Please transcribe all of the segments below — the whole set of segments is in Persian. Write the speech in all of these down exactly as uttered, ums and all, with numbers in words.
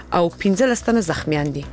او پنځلس تنه زخمیان دي.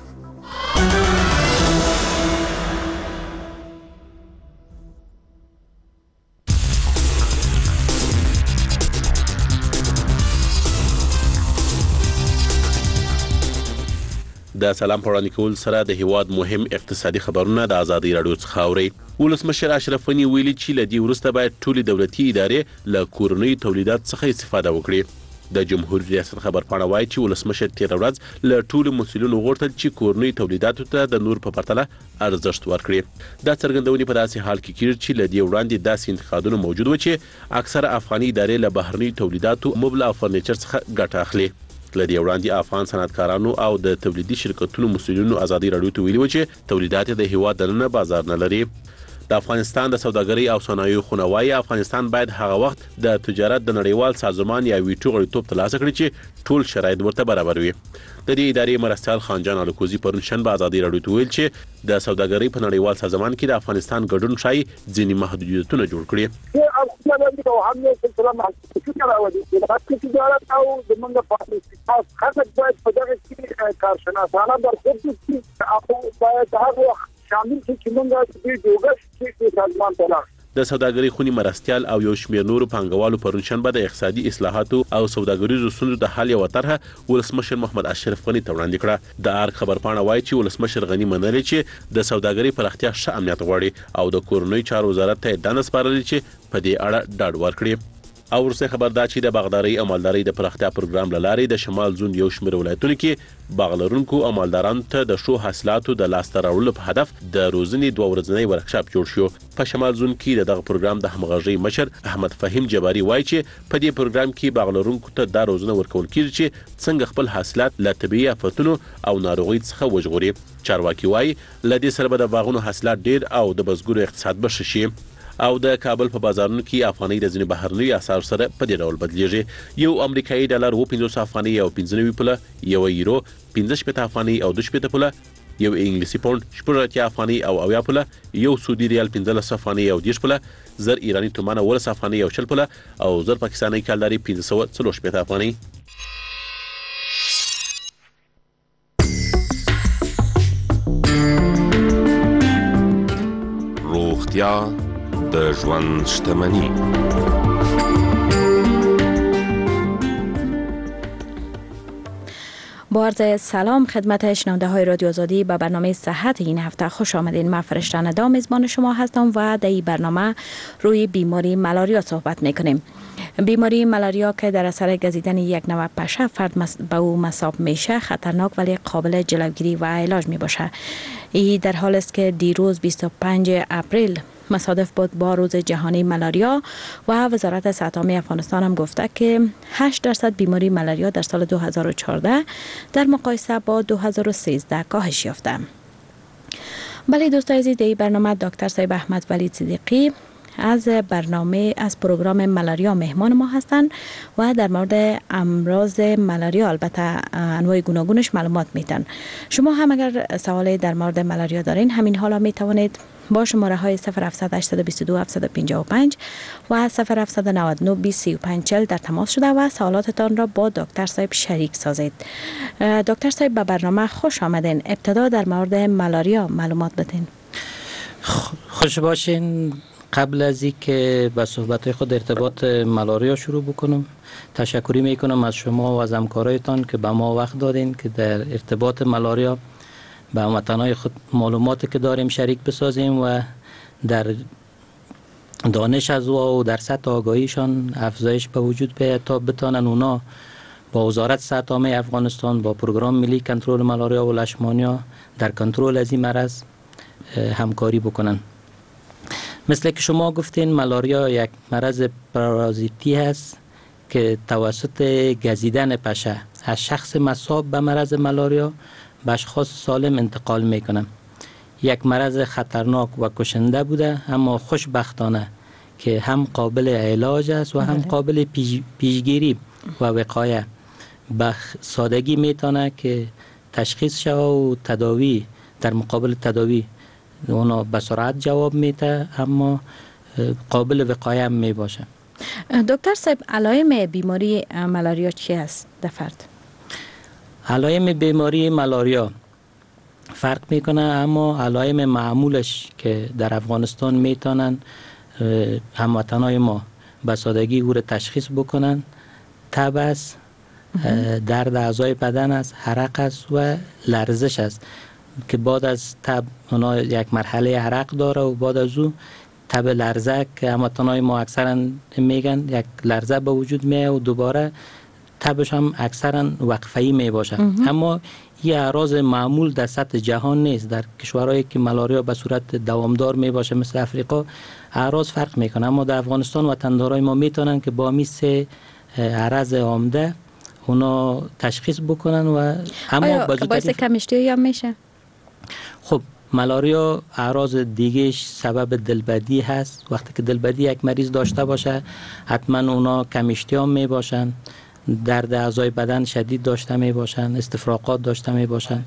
د سلام پړاندې کول سره د هیواد مهم اقتصادي خبرونه د ازادي رادیو څخه اوري. ولسمشر اشرف غنی ویلي چې لدی ورسته باید ټولې دولتي ادارې له کورنۍ تولیدات څخه استفاده وکړي. د جمهوریت ریاست خبرپاڼه وايي چې ولسمشر تیر ورځ له ټولو مسؤلینو غوښتل چې کورنۍ تولیداتو ته د نور په پرتله ارزښت ورکړي. دا څرګندونې په داسې حال کې کیږي چې لدی وړاندې داسې انتقادونه موجود و چې اکثره افغاني ادارې له بهرني تولیداتو مبل او فرنیچر څخه ګټه اخلي. لدی وړاندې افغان صنعتکارانو او د تولیدي شرکتونو مسؤلینو ازادي رادیو ته ویلي و چې تولیدات د هیواد دننه بازار نه لري. د افغانستان د سوداګرۍ او صنایعو خونوایي افغانستان باید هغه وخت د تجارت د نړیوال سازمان یا ویټو غړیتوب ترلاسه کړي چې ټول شرایط ورته برابر وي. د دې ادارې مرستیال خانجان الکوزي پرون شنبه ازادي رادیو ته ویل چې د سوداګرۍ په نړیوال سازمان کې د افغانستان ګډون شای ځینې محدودیتونه جوړ کړي. شامل چې موږ د جوګش کې سازمان ته د سوداګرۍ خونی مرستیال او یو شمېر نور پنګوالو پرون شنبه د اقتصادي اصلاحاتو او سوداګریزو ستونزو د حل یو طرحه ولسمشر محمد اشرف غنی ته وړاندې کړه. د ارګ خبرپاڼه وايي چې ولسمشر غنی منلي چې د سوداګرۍ پراختیا ښه امنیت غواړي او د کورنۍ چارو وزارت ته دنس سپارلي چې په دې اړه ډاډ ورکړي. او ورسره خبردار چې د باغداري او مالداري د پراختیا پروګرام لاري د شمال زون یو شمېر ولایتونو کې باغلرونکو او مالدارانو ته د شو حاصلاتو د لاسته راوړلو په هدف د روزنې دوه ورځنی ورکشاپ جوړ شو. په شمال زون کې دغه پروګرام د همغږي مشر احمد فهیم جباري وایي چې په دې پروګرام کې باغلرونکو ته د روزنه ورکول کیږي چې څنګه خپل حاصلات له طبيعي آفتونو او ناروغي څخه وژغوري. چارواکي وایي لدې سره به د باغونو حاصلات ډیر او د بزګرو اقتصاد بشي شي. او د کابل په بازارونو کې افغاني د ځینې بهرني اسعار سره په دې ډول بدلیږي. یو امریکایي ډالر و پنځوس افغاني او پنځه نوي پوله، یو یورو پنځه شپږ افغاني او دوه شپږ پوله، یو انګلیسي پاوند شپږ اتیا افغاني او اویا پوله، یو سعودي ریال پنځلس افغاني او دیش پوله، زر ایرانی تومان ولس افغاني او شل پوله او زر پاکستاني کالداري پنځه سوه څلور شپږ افغاني. روغتیا د ژوند شتمنی. با عرض سلام خدمت شنونده های رادیو آزادی به برنامه صحت این هفته خوش آمدین. من فرشته ندا میزبان شما هستم و در این برنامه روی بیماری ملاریا صحبت میکنیم. بیماری ملاریا که در اثر گزیدن یک نوع پشه فرد به او مصاب میشه خطرناک ولی قابل جلوگیری و علاج میباشه. این در حال است که دیروز بیست و پنجم اپریل مصادف بود با روز جهانی ملاریا و وزارت صحت عامه افغانستان هم گفته که هشت درصد بیماری ملاریا در سال دو هزار و چهارده در مقایسه با دو هزار و سیزده کاهش یافته. بله دوستان عزیز، در این برنامه دکتر صاحب احمد ولی صدیقی از برنامه از پروگرام ملاریا مهمان ما هستند و در مورد امراض ملاریا البته انواع گوناگونش معلومات میدن. شما هم اگر سوالی در مورد ملاریا دارین همین حالا می توانید با شماره های صفر هفتصد هشتصد و بیست و دو هفتصد و پنجاه و پنج و صفر هفتصد و نود و نه بیست سی و پنج چهل در تماس شده و سوالاتتان را با دکتر صاحب شریک سازید. دکتر صاحب به برنامه خوش آمدین. ابتدا در مورد ملاریا معلومات بدین. خوش باشین. قبل از اینکه به صحبت خود ارتباط ملاریا شروع بکنم تشکری میکنم از شما و از همکارایتان که به ما وقت دادین که در ارتباط ملاریا به هموطنان خود معلوماتی که داریم شریک بسازیم و در دانش از او و در سطح آگاهیشان افزایش به وجود بیاید تا بتانن اونا با وزارت صحت عامه افغانستان با پروگرام ملی کنترل ملاریا و لشمانیا در کنترل از این مرض همکاری بکنن. مثل که شما گفتین ملاریا یک مرض پارازیتی هست که توسط گزیدن پشه از شخص مصاب به مرض ملاریا به اشخاص سالم انتقال میکنه. یک مرض خطرناک و کشنده بوده اما خوشبختانه که هم قابل علاج است و هم قابل پیش پیشگیری و وقایه. به سادگی میتونه که تشخیص شود و تداوی در مقابل تداوی اونا به سرعت جواب میده اما قابل وقایه هم می باشه. دکتر صاحب علائم بیماری ملاریا چی است در فرد؟ علائم بیماری ملاریا فرق میکنه، اما علائم معمولش که در افغانستان میتونن هموطنای ما به سادگی او را تشخیص بکنن تب است، درد اعضای بدن است، حرق است و لرزش است که بعد از تب اونا یک مرحله حرق داره و بعد از او تب لرزه که هموطنای ما اکثرا میگن یک لرزه به وجود میاد و دوباره تبش هم اکثرا وقفه‌ای می باشه. اما این اعراض معمول در سطح جهان نیست. در کشورهایی که ملاریا به صورت دوامدار می باشه مثل افریقا اعراض فرق میکنه، اما در افغانستان وطندارای ما میتونن که با میس عرض عامده اونا تشخیص بکنن و اما آیا باعث کم‌اشتهایی هم میشه؟ خب ملاریا اعراض دیگهش سبب دلبدی هست. وقتی که دلبدی یک مریض داشته باشه حتما اونا کم‌اشتها می باشن، درد اعضای بدن شدید داشته می باشن، استفراغات داشته می باشن.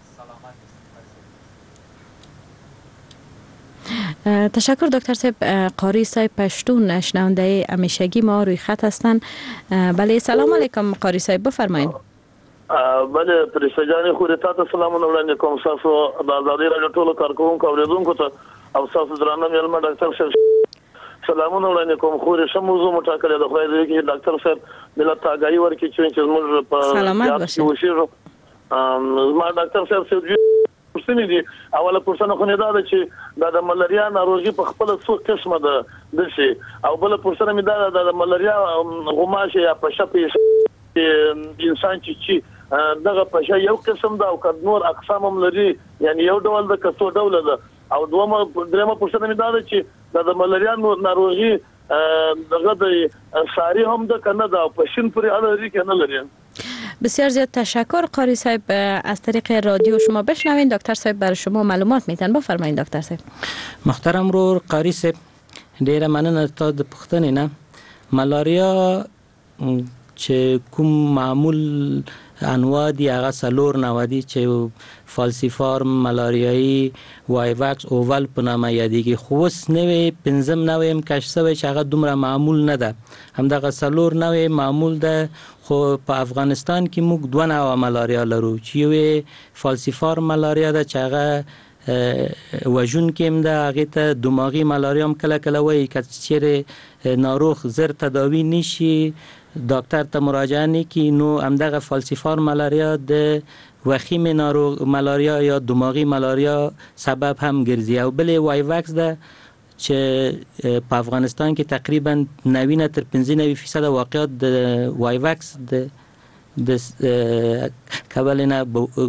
تشکر دکتر صاحب. قاری صاحب پشتون شنونده همیشگی ما روی خط هستن. بله سلام علیکم قاری صاحب، بفرمایید. بله پرسته جان خو ته سلامونه وړاندې کوم. تاسو د آزادۍ راډیو ټولو کارکونکو اوریدونکو ته او تاسو درانه مېلمه ډاکټر صاحب سلامونه وړاندې کوم. خو ریښه موضوع مټاکلې د خدای دې کې ډاکټر صاحب ملت ته آگاهي ورکړي چې موږ په سلامت باشه. ما ډاکټر صاحب څه پوښتنه دي. اوله پوښتنه خو نه دا ده چې د ملاریا ناروغي په خپل څو قسمه ده د شي، او بل پوښتنه مې دا ده د ملاریا غوماشه یا پښه انسان چې دغه پښه یو قسم ده او کله نور اقسام هم لري، یعنی یو ډول د کڅو ډول ده. او دومره درېمه پوښتنه مې دا ده چې د ملاریا ناروغي دغه د ساری هم ده کنه ده او پښین پورې اړه لري کنه لري. بسیار زیاد تشکر قاری صاحب. از طریق رادیو شما بشنوین دکتر صاحب برای شما معلومات میتن. بفرمایید دکتر صاحب. محترم رو قاری صاحب ډیره مننه تا د پوښتنې نه. ملاریا چې کوم معمول انواع دی هغه سلور نوع دی چې فالسیفارم، ملاریایی، وایوکس، اوول په نامه یادېږي. خو اوس نوې پنځم نوع هم کشف شوی چې هغه دومره معمول نه ده. همدغه سلور نوع معمول ده، خو په افغانستان کې موږ دوه نوع ملاریا لرو چې یو فالسیفارم ملاریا ده چې هغه وژونکې هم ده، هغې ته دماغي ملاریا هم کله کله وایي که چیرې ناروغ زر تداوی نشي ډاکټر ته مراجعه نکړي نو همدغه فالسیفار ملاریا د وخیم ناروغ ملاریا یا دماغي ملاریا سبب هم ګرځي. او بلې وایوکس ده چې په افغانستان کې تقریبا نوي نه تر پنځه نوي فیصد واقعات د وایوکس د د کبل نه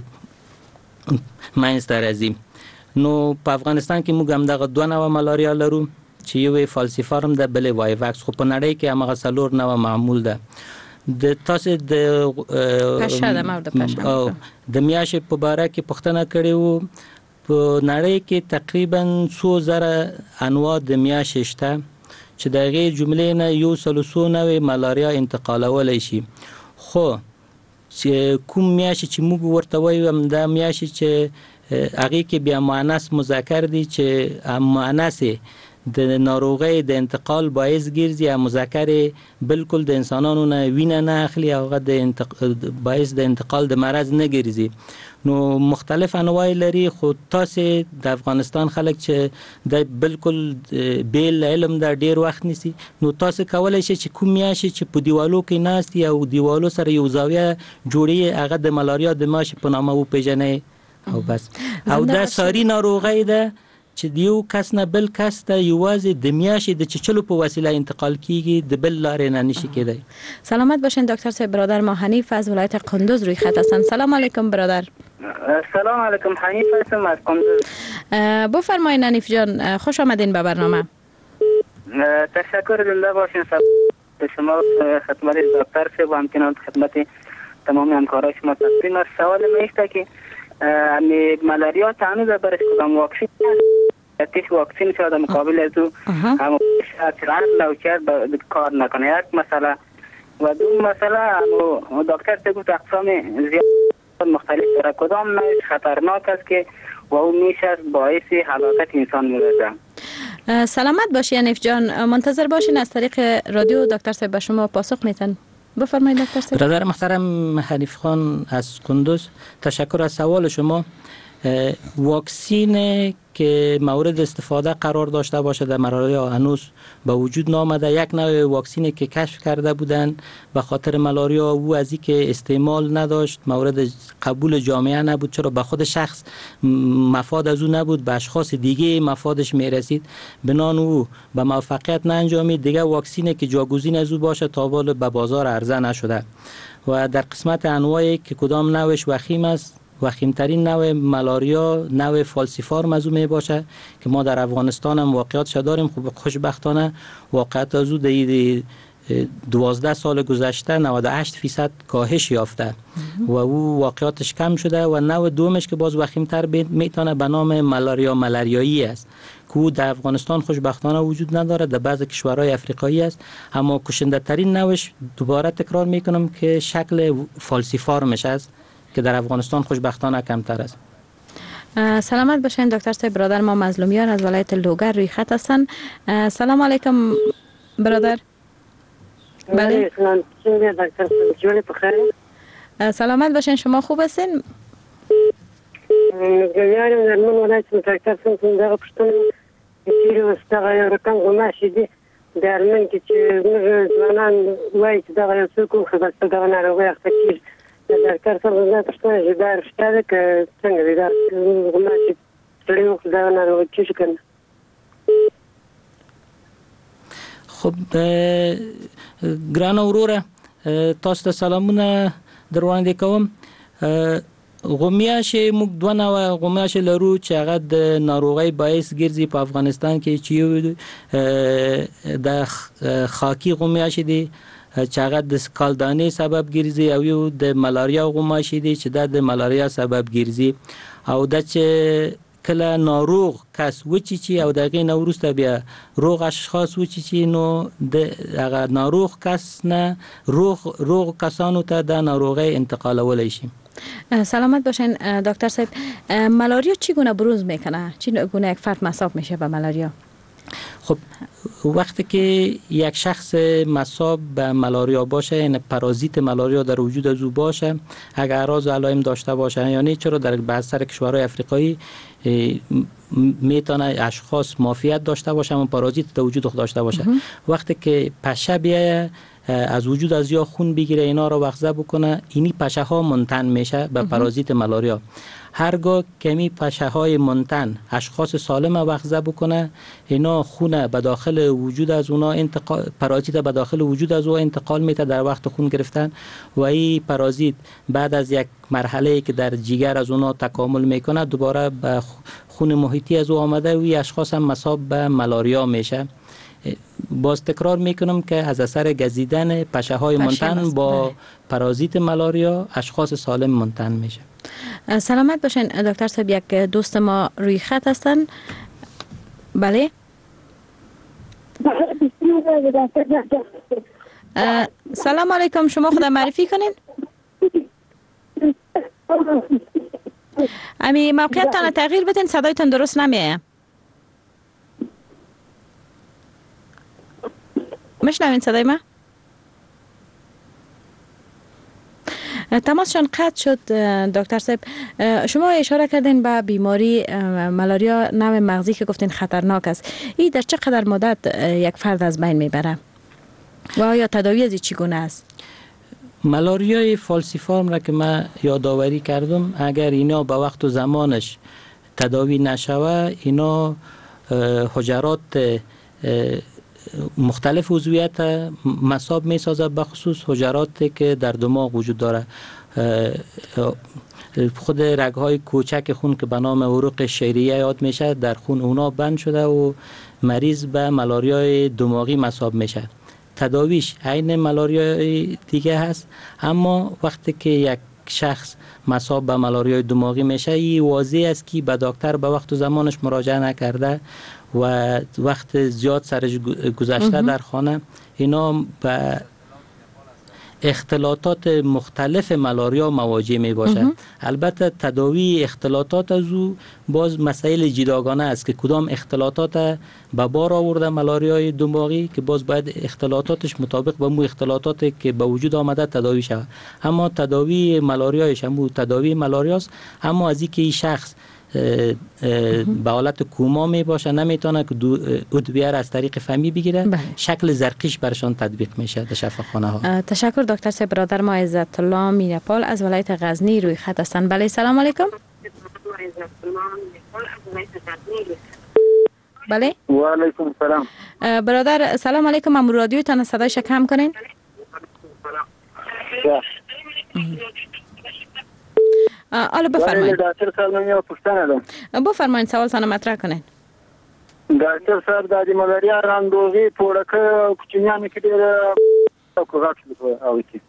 منځته راځي. نو په افغانستان کې موږ همدغه دوه نوع ملاریا لرو چې یو فالسیفارم ده بل وایوکس، خو په نړۍ کې همغه څلور نوع معمول ده. د تاسو د پښه د مو د پښه د میاشتې په باره کې پوښتنه کړې وو. په نړۍ کې تقریبا څو زره انواع د میاشتې شته چې د هغې جملې نه یو سل څو نوع ملاریا انتقالولی شي. خو چې کوم میاشتې چې موږ ورته وایو همدا میاشتې چې هغې کې بیا مؤنث مذکر دی چې مؤنث د ناروغۍ د انتقال باعث ګرځي او مذکر بالکل د انسانانو نه وینه نه اخلي او هغه د انتق... باعث د انتقال د مرض نه ګرځي. نو مختلف انواع لري، خو تاسو د افغانستان خلک چې د بالکل بیل علم د ډیر وخت نسی، نو تاسو کولای شئ چې کوم میاشي چې په دیوالو کې ناست او دیوالو سره یو زاویه جوړي هغه د ملاریا د ماشي په نامه و پیژنې او بس. او دا ساری ناروغي ده چې دیو کس نه بل کس ته یوازې د میاشي د چچلو په وسیله انتقال کیږي، د بل لارې نه نشي کېدای. سلامت باشین دکتر صاحب. برادر ما حنیف از ولایت قندوز روی خط هستن. سلام علیکم برادر. سلام علیکم. حنیف هستم از قندوز. بفرمایید حنیف جان، خوش آمدین به برنامه. تشکر زنده باشین. به شما خدمت دکتر صاحب و همچنین خدمت تمام همکارای شما تقدیم است. سوال من است که می ملاریا تنوز برش کدام واکسین تیش واکسین شده مقابل از او هم شرط لوچر کار نکنه. یک مسئله و دو مسئله دکتر تگو اقسام زیاد مختلف داره، کدام نوعش خطرناک است که و او میشه باعث هلاکت انسان میشه. سلامت باشی حنیف جان، منتظر باشین از طریق رادیو دکتر صاحب به شما پاسخ میتن. بفرمایید دکتر صاحب. برادر محترم حنیف خان از کندوز، تشکر از سوال شما. واکسین که مورد استفاده قرار داشته باشه در ملاریا هنوز به وجود نامده. یک نوع واکسینی که کشف کرده بودن به خاطر ملاریا او از این که استعمال نداشت، مورد قبول جامعه نبود، چرا به خود شخص مفاد از او نبود، به اشخاص دیگه مفادش میرسید، بنان او به موفقیت نانجامید. دیگه واکسینی که جاگزین از او باشه تا حالا به بازار عرضه نشده. و در قسمت انواعی که کدام نوعش وخیم است، وخیمترین نوع ملاریا نوع فالسیفارم از او می باشه که ما در افغانستان هم واقعاتش داریم. خوب خوشبختانه واقعات از او در دوازده سال گذشته نود و هشت فیصد کاهش یافته و او واقعاتش کم شده. و نوع دومش که باز وخیمتر میتونه به نام ملاریا ملاریایی است که او در افغانستان خوشبختانه وجود نداره، در بعضی کشورهای افریقایی است، اما کشنده ترین نوعش دوباره تکرار میکنم که شکل فالسیفارمش است که در افغانستان خوشبختانه کمتر است. سلامت باشین دکتر صاحب. برادر ما مظلومیان از ولایت لوگر روی خط هستن. سلام علیکم برادر. بله سلام دکتر جوری بخیر. سلامت باشین، شما خوب هستین؟ گلیارم در من ولایت دکتر سنتون دغه پښتون چې واستغه یو رقم غماشي دي در من کې چې موږ ځوانان وایي چې دغه یو څوک خو بس دغه ناروغي اخته کیږي. دکتر صاحب زه پښتنه چې دا رښتیا ده که څنګه دی دا غماشي سړی وخت دغه ناروغي کیږي کنه؟ خب ګرانه وروره تاسو ته سلامونه در وړاندې کوم. غومیاشې موږ دوه نوعه غومیاشې لرو چې هغه د ناروغۍ باعث ګرځي په افغانستان کې، چې یو د خاکي غومیاشې دي چې هغه د کالدانې سبب ګرځي، او یو د ملاریا غومیاشې دي چې دا د ملاریا سبب ګرځي. او دا چې کله ناروغ کس وچیچي او دغه نه وروسته بیا روغ اشخاص وچیچي، نو د هغه ناروغ کس نه روغ روغ کسانو ته د ناروغۍ انتقالولای شي. سلامت باشین دکتر صاحب. ملاریا چگونه بروز میکنه؟ چگونه یک فرد مصاب میشه به ملاریا؟ خب وقتی که یک شخص مصاب به ملاریا باشه، یعنی پارازیت ملاریا در وجود از او باشه، اگر اعراض و علائم داشته باشه، یعنی چرا در بعضی کشورهای افریقایی میتونه اشخاص معافیت داشته باشه اما پارازیت در وجود خود داشته باشه، وقتی که پشه بیایه از وجود از یا خون بگیره اینا رو وخزه بکنه، اینی پشه ها منتن میشه به پارازیت ملاریا. هرگاه کمی پشه های منتن اشخاص سالم وخزه بکنه، اینا خون به داخل وجود از اونا انتقال پارازیت به داخل وجود از او انتقال میده در وقت خون گرفتن، و این پارازیت بعد از یک مرحله که در جگر از اونا تکامل میکنه دوباره به خون محیطی از او آمده و این اشخاص هم مصاب به ملاریا میشه. باز تکرار میکنم که از اثر گزیدن پشه های منتن با پارازیت ملاریا اشخاص سالم منتن میشه. سلامت باشین دکتر صاحب. یک دوست ما روی خط هستن. بله سلام علیکم، شما خدا معرفی کنین. امی موقعیت تان تغییر بتین، صدایتان درست نمیه. مشنوین صدای ما؟ تماسشان قطع شد دکتر صاحب. شما اشاره کردین به بیماری ملاریا نوع مغزی که گفتین خطرناک است. این در چقدر مدت یک فرد از بین میبره و آیا تداوی از چگونه است؟ ملاریای فالسیفارم را که من یادآوری کردم، اگر اینا به وقت و زمانش تداوی نشوه، اینا حجرات مختلف عضویت مصاب می سازد، به خصوص حجراتی که در دماغ وجود داره. خود رگ‌های کوچک خون که به نام عروق شعریه یاد میشه در خون اونا بند شده و مریض به ملاریای دماغی مصاب میشه. تداویش عین ملاریای دیگه هست، اما وقتی که یک شخص مصاب به ملاریای دماغی میشه، این واضح است که به دکتر به وقت و زمانش مراجعه نکرده و وقت زیاد سرش گذشته در خانه، اینا به اختلاطات مختلف ملاریا مواجه می باشد. البته تداوی اختلاطات از او باز مسائل جداگانه است که کدام اختلاطات به بار آورده ملاریای دماغی که باز باید اختلاطاتش مطابق با مو اختلاطاتی که به وجود آمده تداوی شود. اما تداوی ملاریایش هم تداوی ملاریاست، اما از اینکه این شخص به حالت کوما می باشه نمیتونه که ادویه از طریق فمی بگیره. بله. شکل زرقیش برشان تطبیق میشه در شفاخانه ها. تشکر دکتر صاحب. برادر ما عزت الله میرپال از ولایت غزنی روی خط هستند. بله سلام علیکم. بله و علیکم سلام. برادر سلام علیکم. امور رادیو تان صدایش کم کنین. حالا بفرمایید. دکتر صاحب من پوښتنه ده. بفرمایید سوال تان مطرح کنین. دکتر صاحب د ملاریا ناروغي پوړکه کوچنیانو کې ډېر کوغاټ اوتی.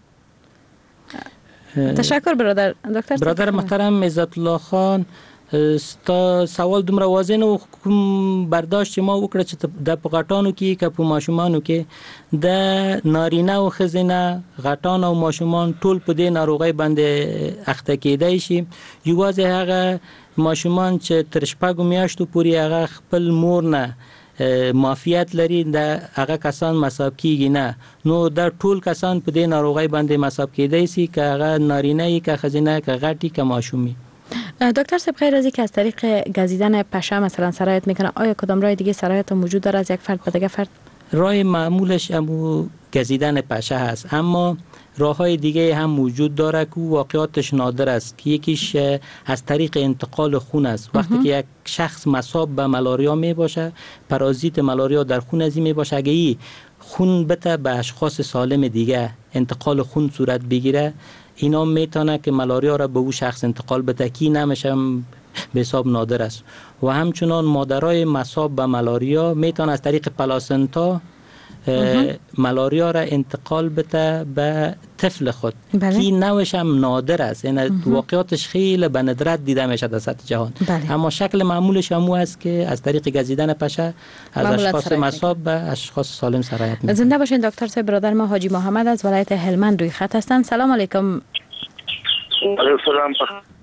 تشکر برادر. دکتر برادر محترم عزت الله خان، ستا سوال دومره واضح نه کوم برداشت ما وکړه چې د غټانو کې که په ماشومانو کې د نارینه او ښځینه غټان او ماشومان ټول په دې ناروغۍ باندې اخته کېدای شي. یوازې هغه ماشومان چې تر شپږو میاشتو پورې هغه خپل مور نه معافیت لري د هغه کسان مصاب کیږي نه، نو د ټول کسان په دې ناروغۍ باندې مصاب کېدای شي که هغه نارینه ای که ښځینه که غټي که ماشومی. دکتر صاحب غیر از اینکه از طریق گزیدن پشه مثلا سرایت میکنه، آیا کدام راه دیگه سرایت موجود داره از یک فرد به دیگه فرد؟ راه معمولش همو گزیدن پشه هست، اما راه های دیگه هم موجود داره که واقعاتش نادر است که یکیش از طریق انتقال خون است. وقتی که یک شخص مصاب به ملاریا می باشه، پارازیت ملاریا در خون ازی می باشه، اگه ای خون بته به اشخاص سالم دیگه انتقال خون صورت بگیره، اینا میتونه که ملاریا را به او شخص انتقال بده که نمیشه به حساب نادر است. و همچنان مادرای مصاب به ملاریا میتونه از طریق پلاسنتا ملاریا را انتقال بده به طفل خود. بله. که نوش هم نادر است، یعنی واقعاتش خیلی به ندرت دیده میشه در سطح جهان. بله. اما شکل معمولش هم است که از طریق گزیدن پشه از اشخاص مصاب به اشخاص سالم سرایت میکنه. زنده باشین دکتر صاحب. برادر ما حاجی محمد از ولایت هلمند روی خط هستند. سلام علیکم. سلام.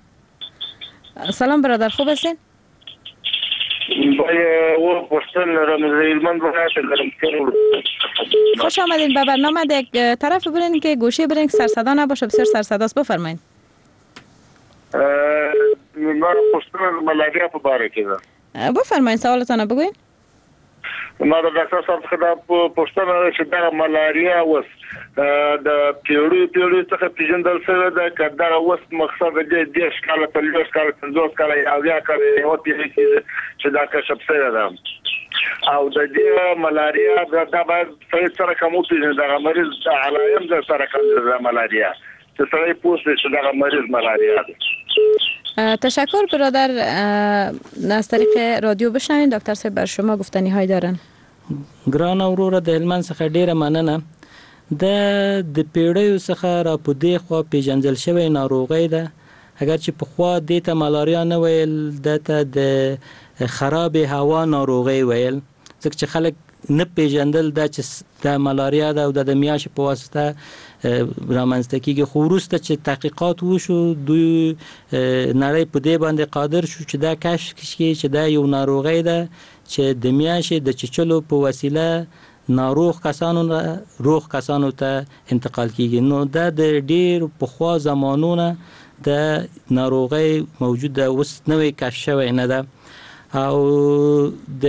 سلام برادر، خوب هستین؟ و پوستن رمضان خوش آمدین به برنامه. یک طرف برین که گوشی برین که سرصدا نباشه، بسیار سرصداست. بفرمایید. من پوستن ملاریا په باره کې ده. بفرمایید سوالتون بگوین. ما د ډاکټر صاحب څخه پوښتنه چې دا ملاریا وس د پیړیو پیړیو څخه پیژندل شوی ده که دا وس مقصد د دې ښکاله په لوس کال پنځوس کال یا بیا کال یو پیړۍ کې چې دا کشف شوی ده او د دې ملاریا دا باید سره کوم پیژندل دا مریض علایم د سره کوم د ملاریا چې سره پوښتنه چې دا مریض ملاریا ده. تشکر برادر. از طریق رادیو بشنوین دکتر صاحب بر شما گفتنی های دارن. ګران اورور د هلمند څخه ډیره مننه. د د پیړیو څخه را په دې خوا پیژندل شوی ناروغي ده. اگر چې په خوا د ته ملاریا نه ویل، د ته د خراب هوا ناروغي ویل، ځکه چې خلک نه پیژندل د چې د ملاریا ده او د میاشت په واسطه رامنځته کیږي. خو وروسته چې تحقیقات وشو، دوی نړۍ په دې باندې قادر شو چې دا کشف کړي چې دا یو ناروغي ده چې د میاشت د چچلو په وسیله ناروغ کسانو روغ کسانو ته انتقال کیږي. نو دا د ډیر پخوا زمانونه د ناروغي موجود ده، اوس نوې کشف شوی نه ده. او د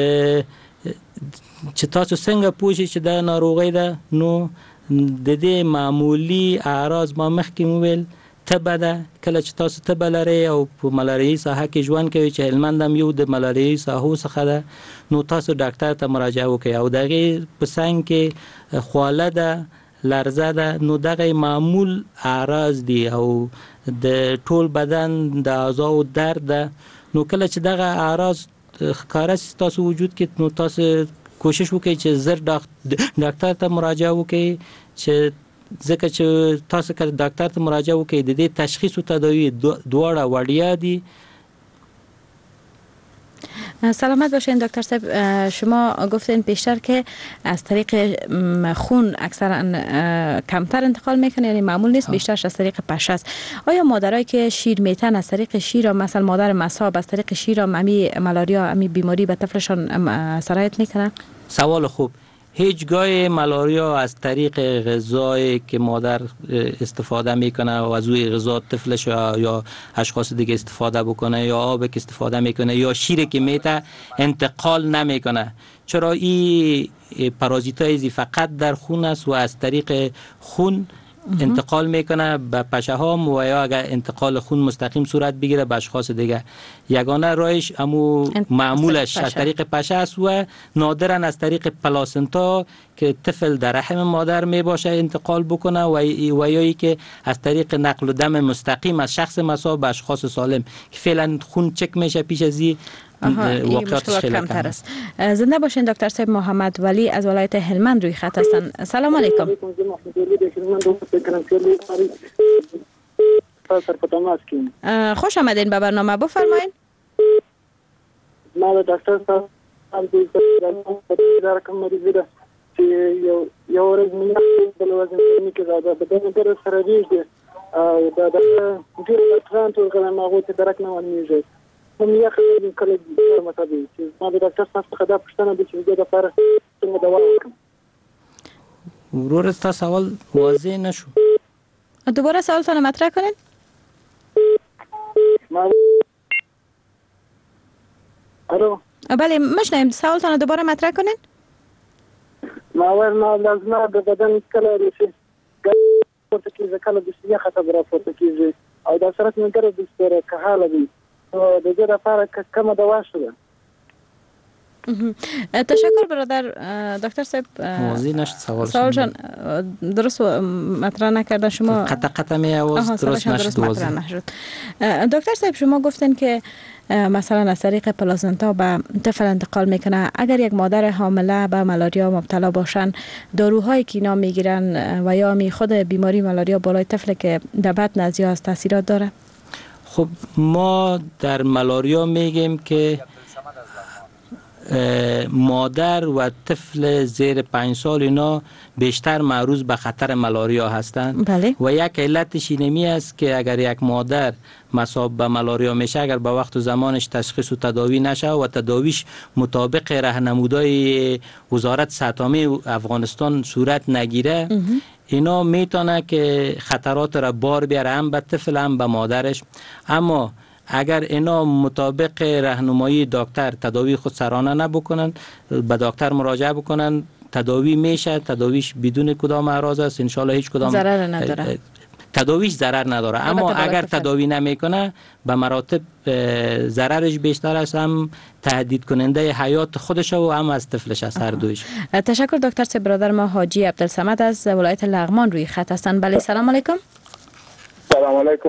چې تاسو څنګه پوښی چې دا ناروغي ده، نو د دې معمولی اعراض ما مخکې وویل تبه ده. کله چې تاسو تبه لرئ او په ملاريي ساحه کې ژوند کوي، چې هلمند هم یو د ملاريي ساحو څخه ده، نو تاسو ډاکټر ته مراجعه وکړئ. او دغه په څنګ کې خواله ده، لرزه ده، نو دغه معمول اعراض دي او د ټول بدن د اعضاء درد ده. نو کله چې دغه اعراض ښکاره شي تاسو وجود کې، نو تاسو کوشش وکړئ چې زر ډاکټر ته مراجعه وکړئ، چې ځکه چې تاسو که ډاکټر ته مراجعه وکړئ د دې تشخیص او تداوی دواړه وړیا دي. سلامت باشین دکتر صاحب. شما گفتین پیشتر که از طریق خون اکثرا کمتر انتقال میکنه، یعنی معمول نیست، بیشترش از طریق پشه است. آیا مادرایی که شیر میتن از طریق شیر، مثلا مادر مصاب از طریق شیر امی ملاریا امی بیماری به طفلشان سرایت میکنن؟ سوال خوب. هیچگاه ملاریا از طریق غذایی که مادر استفاده میکنه و از اوی غذا طفلش یا اشخاص دیگه استفاده بکنه یا آب که استفاده میکنه یا شیر که میته انتقال نمیکنه. چرا این پارازیتایزی فقط در خون است و از طریق خون انتقال میکنه به پشه ها و یا اگر انتقال خون مستقیم صورت بگیره به اشخاص دیگه. یگانه راهش امو معمولش از طریق پشه است و نادرا از طریق پلاسنتا که طفل در رحم مادر می باشه انتقال بکنه و یا که از طریق نقل و دم مستقیم از شخص مصاب به اشخاص سالم که فعلا خون چک میشه پیش از این واقعیتش خیلی کمتر است. زنده باشین دکتر صاحب. محمد ولی از ولایت هلمند روی خط هستن. سلام علیکم. خوش آمدین به برنامه، بفرمایید. ما دکتر صاحب در کوم مریض ده چې یو یو ورځ مې د وزن کمی کې زیاده بدن پر سره دیږي او دا د ډیر ترانت ورکړم هغه ته درک نه ونیږي. هم یې خلک کله مطابق چې ما د ډاکټر صاحب څخه دا پوښتنه د چې د لپاره څنګه دوا وکړم. ورور ستا سوال واضح نشو. دوباره سوالتون مطرح کنین. ما الو بله مشنیم، سوالتون دوباره مطرح کنین. ما ور ما لازمه د بدن کله رسي پورته کیږي کله د سیه خطر را پورته کیږي او دا سره څنګه د ستاره که حاله دي د دې لپاره کومه دوا شوه. تشکر برادر. دکتر صاحب واضح نشد سوال سوالشان درست مطرح نکردن. شما قطع قطع می آواز درست نشد واضح نشد. دکتر صاحب شما گفتن که مثلا از طریق پلاسنتا به طفل انتقال میکنه. اگر یک مادر حامله به ملاریا مبتلا باشن، داروهایی که اینا میگیرن و یا می خود بیماری ملاریا بالای طفل که در بطن از یا از تاثیرات داره؟ خب ما در ملاریا میگیم که مادر و طفل زیر پنج سال اینا بیشتر معرض به خطر ملاریا هستند. بله. و یک علتش اینمی است که اگر یک مادر مصاب به ملاریا میشه، اگر به وقت و زمانش تشخیص و تداوی نشه و تداویش مطابق راهنمودهای وزارت صحت عامه افغانستان صورت نگیره، اینا میتونه که خطرات را بار بیاره هم به طفل هم به مادرش. اما اگر اینا مطابق راهنمایی دکتر تداوی خود سرانه نبکنن، به دکتر مراجعه بکنن، تداوی میشه. تداویش بدون کدام اعراض است، ان شاء الله هیچ کدام ضرر نداره. تداویش ضرر نداره. اما اگر تداوی نمیکنه به مراتب ضررش بیشتر است، هم تهدید کننده حیات خودش و هم از طفلش است، هر دویش. تشکر دکتر صاحب. برادر ما حاجی عبدالصمد از ولایت لغمان روی خط هستن. بله سلام علیکم. سلام علیکم.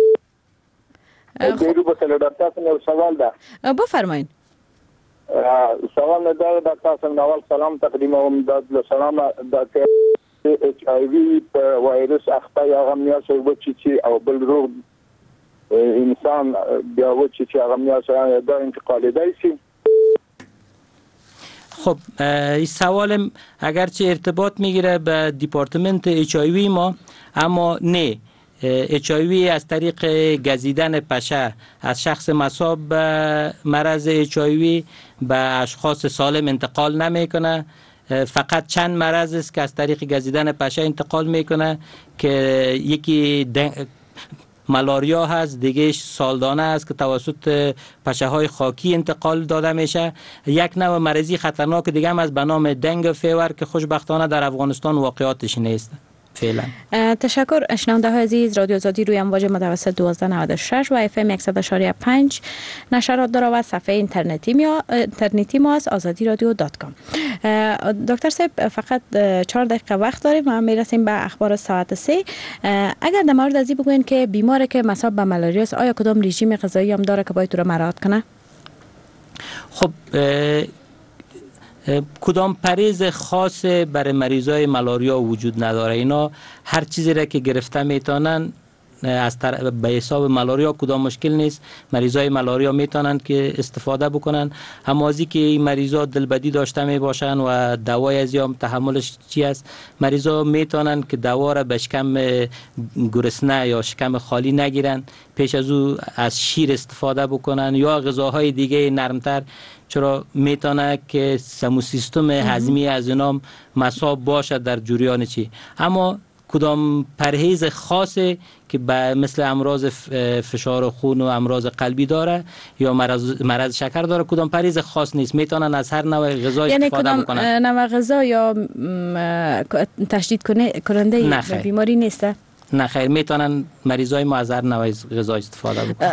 دیرو به دکتر صاحب سوال ده. بفرمایید. سوال ده دکتر صاحب اول سلام تقدیم اوم داد سلام د اچ آی وی وایرس اخته یا غمیاس او چی چی او بل روغ انسان بیا و چی چی غمیاس دا انتقال دایسی. خب این سوال اگرچه ارتباط میگیره به دیپارتمنت اچ آی وی ما، اما نه، اچ آی وی از طریق گزیدن پشه از شخص مصاب به مرض اچ آی وی به اشخاص سالم انتقال نمیکنه. فقط چند مرض است که از طریق گزیدن پشه انتقال میکنه که یکی ملاریا هست، دیگهش سالدانه است که توسط پشه های خاکی انتقال داده میشه. یک نوع مرضی خطرناک دیگه هم از به نام دنگ فیور که خوشبختانه در افغانستان واقعاتش نیست فعلا. تشکر. شنونده های عزیز، رادیو آزادی روی امواج متوسط دوازده نود و شش و اف ام صد و پنج نشرات داره و صفحه اینترنتی ما اینترنتی ما از آزادی رادیو دات کام. دکتر صاحب فقط چهار دقیقه وقت داریم و میرسیم به اخبار ساعت سه. اگر در مورد ازی بگوین که بیماری که مصاب به ملاریا است، آیا کدام رژیم غذایی هم داره که باید رو مراعات کنه؟ خب کدام پریز خاص برای مریضای ملاریا وجود نداره. اینا هر چیزی را که گرفته میتونن از به حساب ملاریا کدام مشکل نیست. مریضای ملاریا میتونن که استفاده بکنن، اما ازی که این مریضا دلبدی داشته می باشن و دوای از یا تحملش چی است، مریضا میتونن که دوا را به شکم گرسنه یا شکم خالی نگیرن، پیش از او از شیر استفاده بکنن یا غذاهای دیگه نرمتر، چرا میتونه که سمو سیستم هضمی از اینا مصاب باشه در جریان چی. اما کدام پرهیز خاصه که به مثل امراض فشار خون و امراض قلبی داره یا مرض مرض شکر داره، کدام پرهیز خاص نیست، میتونن از هر نوع غذا یعنی استفاده کدام بکنن. یعنی نوع غذا یا تشدید کننده بیماری نیست؟ نه خیر، میتونن مریضای ما از هر نوع غذا استفاده بکنن.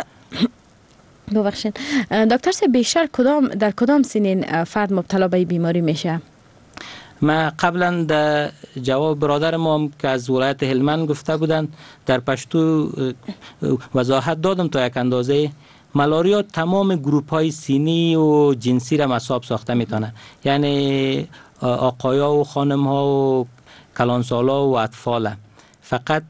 ببخشید دکتر صاحب، بیشتر کدام در کدام سنین فرد مبتلا به بیماری میشه؟ ما قبلا در جواب برادر ما که از ولایت هلمند گفته بودن در پشتو وضاحت دادم تا یک اندازه. ملاریا تمام گروپ های سینی و جنسی را مصاب ساخته میتونه، یعنی آقایا و خانم ها و کلانسالا و اطفال. فقط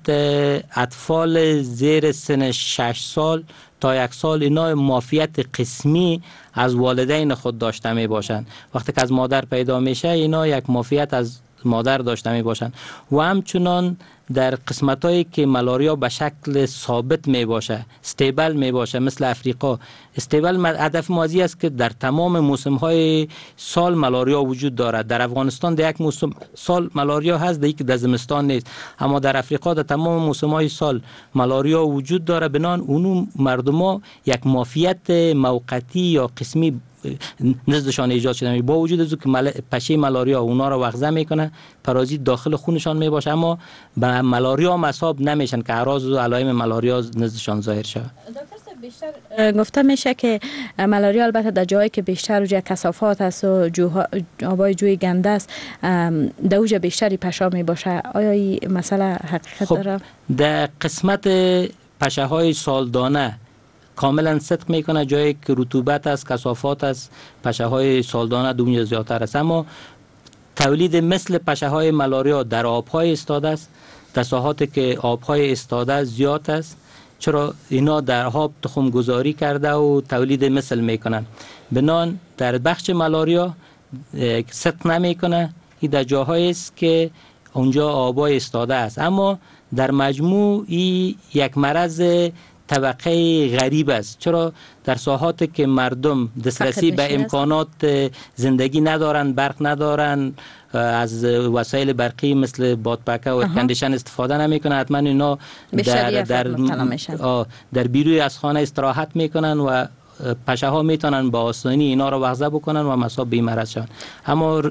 اطفال زیر سن شش سال تا یک سال اینا معافیت قسمی از والدین خود داشته می باشند. وقتی که از مادر پیدا میشه اینا یک معافیت از مادر داشته می باشند و همچنان در قسمت هایی که ملاریا به شکل ثابت می باشه، استیبل می باشه، مثل افریقا. استیبل هدف مازی است که در تمام موسم های سال ملاریا وجود دارد. در افغانستان در یک موسم سال ملاریا هست، در یک در زمستان نیست، اما در افریقا در تمام موسم های سال ملاریا وجود داره. بنان اونو مردم ها یک معافیت موقتی یا قسمی نزدشان ایجاد شده، با وجود از که مل... پشه ملاریا اونا را وغزه میکنه، پرازیت داخل خونشان می باشه، اما به ملاریا مصاب نمیشن که اعراض و علائم ملاریا نزدشان ظاهر شود. بیشتر گفته میشه که ملاریا البته در جایی که بیشتر وجه کثافات است و جوها... آبای جوی گنده است در اوج بیشتری پشا می باشه. آیا این مسئله حقیقت خب داره؟ در قسمت پشه های سالدانه کاملا صدق میکنه، جایی که رطوبت است، کثافات است، پشه های سالدانه دونیا زیادتر است. اما تولید مثل پشه های ملاریا در آبهای استاده است، در ساحاتی که آبهای استاده زیاد است، چرا اینا در آب تخم گذاری کرده و تولید مثل میکنن. بنان در بخش ملاریا صدق نمیکنه، این در جاهایی است که اونجا آبهای استاده است. اما در مجموع این یک مرض طبقه غریب است، چرا در ساحاتی که مردم دسترسی به امکانات زندگی ندارن، برق ندارن، از وسایل برقی مثل بادپکه و کندیشن استفاده نمیکنن، حتما اینا در در در بیروی از خانه استراحت میکنن و پشه ها میتونن با آسانی اینا رو وغزه بکنن و مصاب به مرض شون، اما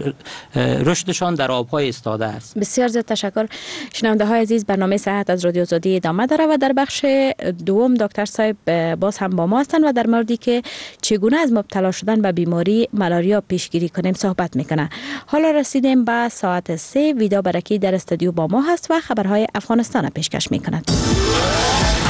رشدشان در آبهای استاده است. بسیار زیاد تشکر. شنونده های عزیز، برنامه صحت از رادیو آزادی ادامه داره و در بخش دوم دکتر صاحب باز هم با ما هستند و در موردی که چگونه از مبتلا شدن به بیماری ملاریا پیشگیری کنیم صحبت میکنه. حالا رسیدیم به ساعت سه. ویدا برکی در استودیو با ما هست و خبرهای افغانستان پیشکش میکند.